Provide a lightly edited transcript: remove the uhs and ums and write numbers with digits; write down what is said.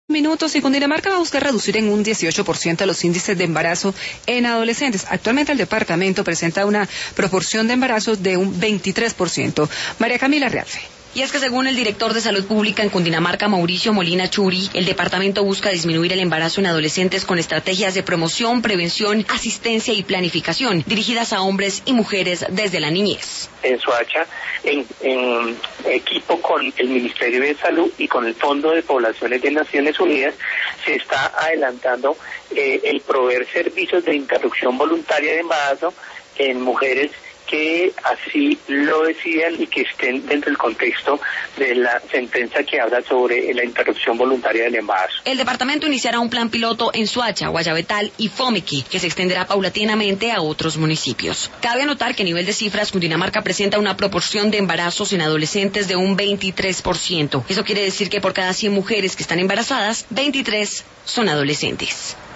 Minutos y Cundinamarca va a buscar reducir en un 18% los índices de embarazo en adolescentes. Actualmente el departamento presenta una proporción de embarazos de un 23%. María Camila Realfe. Y es que según el director de Salud Pública en Cundinamarca, Mauricio Molina Churi, el departamento busca disminuir el embarazo en adolescentes con estrategias de promoción, prevención, asistencia y planificación, dirigidas a hombres y mujeres desde la niñez. En Soacha, en equipo con el Ministerio de Salud y con el Fondo de Poblaciones de Naciones Unidas, se está adelantando el proveer servicios de interrupción voluntaria de embarazo en mujeres que así lo decidan y que estén dentro del contexto de la sentencia que habla sobre la interrupción voluntaria del embarazo. El departamento iniciará un plan piloto en Soacha, Guayabetal y Fomequi, que se extenderá paulatinamente a otros municipios. Cabe anotar que a nivel de cifras, Cundinamarca presenta una proporción de embarazos en adolescentes de un 23%. Eso quiere decir que por cada 100 mujeres que están embarazadas, 23 son adolescentes.